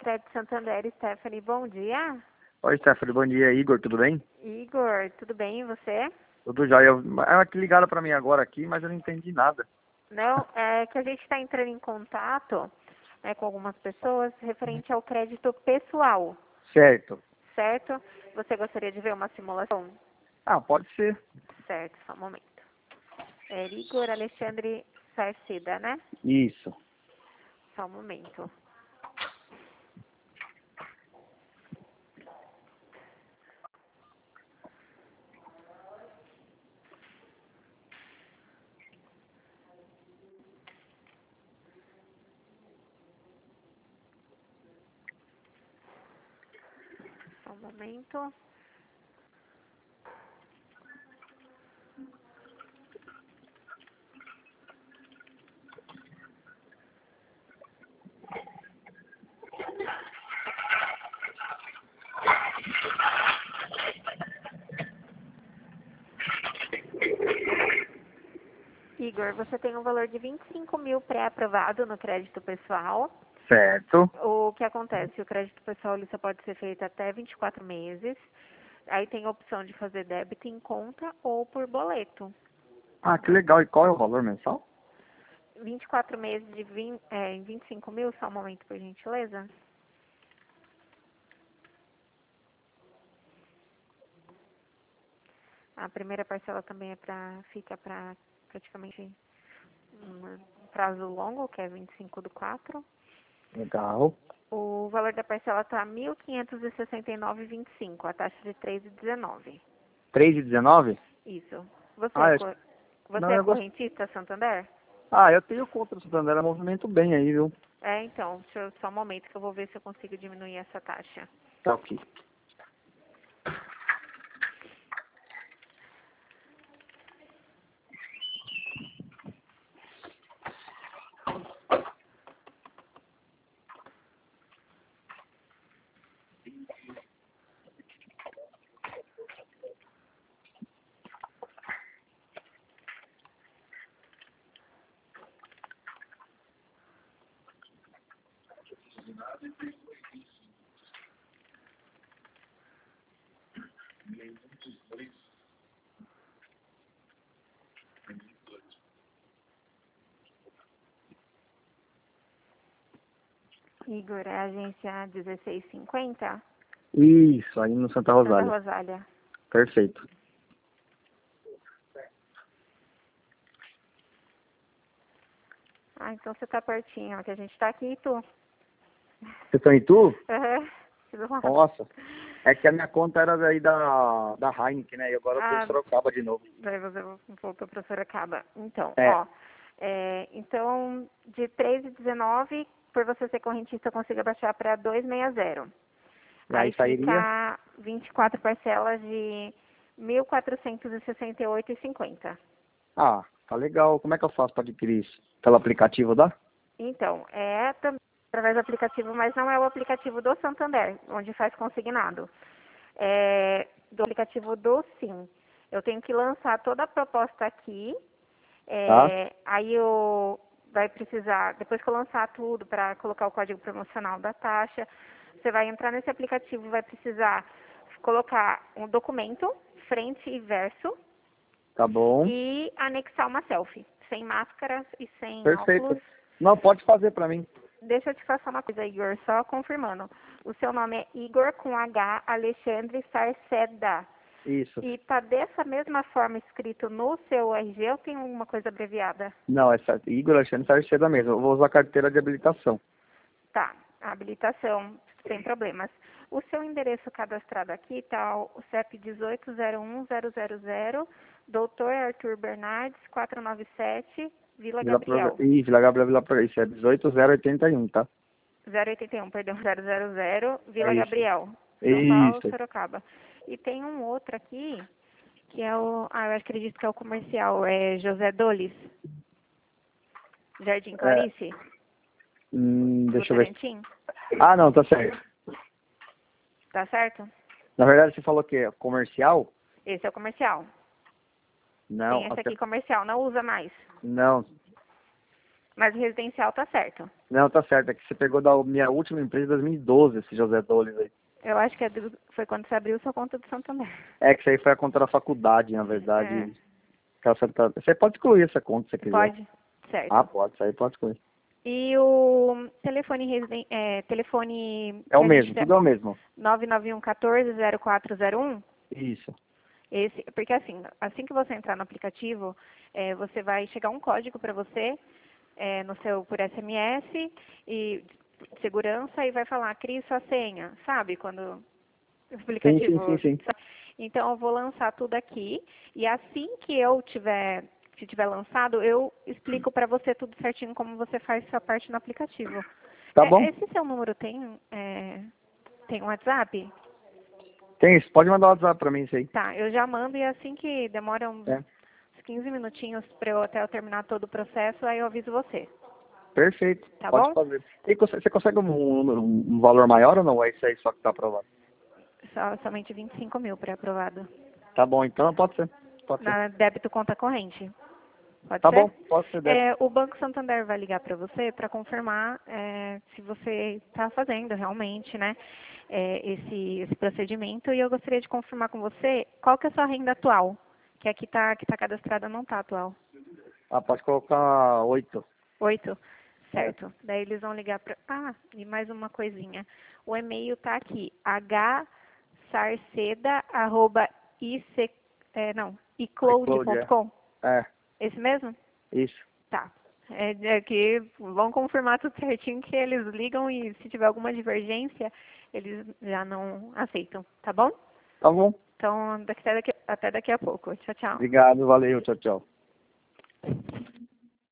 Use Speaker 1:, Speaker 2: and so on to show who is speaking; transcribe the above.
Speaker 1: Crédito Santander, Stephanie, bom dia.
Speaker 2: Oi, Stephanie, bom dia. Igor, tudo bem?
Speaker 1: Igor, tudo bem e você?
Speaker 2: Tudo jóia. Ela que ligaram para mim agora aqui, mas eu não entendi nada.
Speaker 1: Não, é que a gente está entrando em contato, né, com algumas pessoas referente ao crédito pessoal,
Speaker 2: Certo.
Speaker 1: certo? Você gostaria de ver uma simulação?
Speaker 2: Ah, pode ser.
Speaker 1: Certo, só um momento. É Igor Alexandre Sarcida, né?
Speaker 2: Isso.
Speaker 1: Só um momento. Só um momento. Igor, você tem um valor de 25 mil pré-aprovado no crédito pessoal.
Speaker 2: Certo.
Speaker 1: O que acontece? O crédito pessoal ele só pode ser feito até 24 meses. Aí tem a opção de fazer débito em conta ou por boleto.
Speaker 2: Ah, que legal. E qual é o valor mensal?
Speaker 1: 24 meses de 25 mil, só um momento, por gentileza. A primeira parcela também fica para praticamente um prazo longo, que é 25/4.
Speaker 2: Legal.
Speaker 1: O valor da parcela está R$ 1.569,25, a taxa de 3,19.
Speaker 2: 3,19?
Speaker 1: Isso. Você
Speaker 2: Ah,
Speaker 1: é,
Speaker 2: eu...
Speaker 1: você
Speaker 2: não,
Speaker 1: é
Speaker 2: eu gosto.
Speaker 1: correntista, Santander?
Speaker 2: Ah, eu tenho contra o Santander, ela movimento bem aí, viu?
Speaker 1: É, então, só um momento que eu vou ver se eu consigo diminuir essa taxa.
Speaker 2: Tá ok.
Speaker 1: Igor, é a agência 1650,
Speaker 2: Isso, aí no Santa
Speaker 1: Santa
Speaker 2: Rosália.
Speaker 1: Rosália.
Speaker 2: Perfeito.
Speaker 1: Ah, então você tá pertinho, ó, que a gente tá aqui, tu.
Speaker 2: Vocês estão em Itu?
Speaker 1: Aham, tudo bom.
Speaker 2: Nossa. É que a minha conta era daí da Heineken, né? E agora eu tô em
Speaker 1: Ah,
Speaker 2: Sorocaba de novo.
Speaker 1: daí você voltou pra Sorocaba. Então,
Speaker 2: É.
Speaker 1: ó, então, de 3,19, por você ser correntista, eu consigo abaixar para 2,60.
Speaker 2: E
Speaker 1: Aí
Speaker 2: aí sairia?
Speaker 1: fica 24 parcelas de 1.468,50.
Speaker 2: Ah, tá legal. Como é que eu faço para adquirir isso? Pelo aplicativo dá?
Speaker 1: Então, é também através do aplicativo, mas não é o aplicativo do Santander, onde faz consignado. É do aplicativo do Sim. Eu tenho que lançar toda a proposta aqui.
Speaker 2: Tá?
Speaker 1: Aí vai precisar, depois que eu lançar tudo para colocar o código promocional da taxa, você vai entrar nesse aplicativo, vai precisar colocar um documento, frente e verso,
Speaker 2: Tá bom.
Speaker 1: e anexar uma selfie, sem máscaras e sem
Speaker 2: Perfeito.
Speaker 1: óculos.
Speaker 2: Não, pode fazer para mim.
Speaker 1: Deixa eu te passar uma coisa, Igor, só confirmando. O seu nome é Igor com H, Alexandre Sarceda.
Speaker 2: Isso.
Speaker 1: E tá dessa mesma forma escrito no seu RG ou tem alguma coisa abreviada?
Speaker 2: Não, essa Igor Alexandre Sarceda mesmo. Eu vou usar a carteira de habilitação.
Speaker 1: Tá, a habilitação, sem problemas. O seu endereço cadastrado aqui tá o CEP 1801000, Doutor Arthur Bernardes, 497, Vila Gabriel.
Speaker 2: Vila Gabriel, Vila Pro... Isso é 18081, tá?
Speaker 1: 081, perdão, 000,
Speaker 2: É
Speaker 1: Vila
Speaker 2: isso.
Speaker 1: Gabriel, São Paulo,
Speaker 2: Isso.
Speaker 1: Sorocaba. E tem um outro aqui, que é eu acredito que é o comercial, é José Dolis, Jardim
Speaker 2: É,
Speaker 1: Clarice,
Speaker 2: deixa eu ver.
Speaker 1: Votorantim,
Speaker 2: Ah, não, tá certo.
Speaker 1: tá certo?
Speaker 2: Na verdade, você falou que é comercial?
Speaker 1: Esse é o comercial.
Speaker 2: Não,
Speaker 1: Tem esse
Speaker 2: até...
Speaker 1: aqui comercial, não usa mais.
Speaker 2: não.
Speaker 1: Mas o residencial tá certo.
Speaker 2: Não, tá certo. É que você pegou da minha última empresa em 2012, esse José Doles aí.
Speaker 1: Eu acho que foi quando você abriu sua conta do Santander.
Speaker 2: É que isso aí foi a conta da faculdade, na verdade. Você pode excluir essa conta se você quiser.
Speaker 1: Pode? Certo.
Speaker 2: Ah, pode. Isso aí pode excluir.
Speaker 1: E o telefone telefone
Speaker 2: É o mesmo, tudo é o mesmo.
Speaker 1: 991140401?
Speaker 2: Isso.
Speaker 1: Esse, porque assim que você entrar no aplicativo, você vai chegar um código para você no seu por SMS e de segurança e vai falar, crie sua senha, sabe? Quando o aplicativo.
Speaker 2: Sim.
Speaker 1: Então eu vou lançar tudo aqui e assim que se tiver lançado, eu explico para você tudo certinho como você faz sua parte no aplicativo.
Speaker 2: Tá bom?
Speaker 1: Esse seu número tem um WhatsApp?
Speaker 2: Tem isso. Pode mandar o WhatsApp pra mim, isso aí.
Speaker 1: Tá, eu já mando e assim que demora uns
Speaker 2: É.
Speaker 1: 15 minutinhos até eu terminar todo o processo, aí eu aviso você.
Speaker 2: Perfeito.
Speaker 1: Tá
Speaker 2: Pode
Speaker 1: bom?
Speaker 2: fazer. E você consegue um valor maior ou não? É isso aí só que tá aprovado?
Speaker 1: Somente 25 mil pré-aprovado.
Speaker 2: Tá bom, então pode ser. Pode ser.
Speaker 1: Na débito conta corrente. Pode
Speaker 2: Tá
Speaker 1: ser?
Speaker 2: bom, pode ser.
Speaker 1: O Banco Santander vai ligar para você para confirmar se você está fazendo realmente, né, esse procedimento. E eu gostaria de confirmar com você qual que é a sua renda atual, que aqui que tá cadastrada não está atual.
Speaker 2: Ah, pode colocar 8.
Speaker 1: 8? Certo. Daí eles vão ligar para... Ah, e mais uma coisinha. O e-mail tá aqui, icloud.com.
Speaker 2: É,
Speaker 1: Esse mesmo?
Speaker 2: isso.
Speaker 1: Tá. É que vão confirmar tudo certinho que eles ligam e se tiver alguma divergência, eles já não aceitam, tá bom?
Speaker 2: Tá bom.
Speaker 1: Então, até daqui a pouco. Tchau, tchau.
Speaker 2: Obrigado, valeu, tchau, tchau.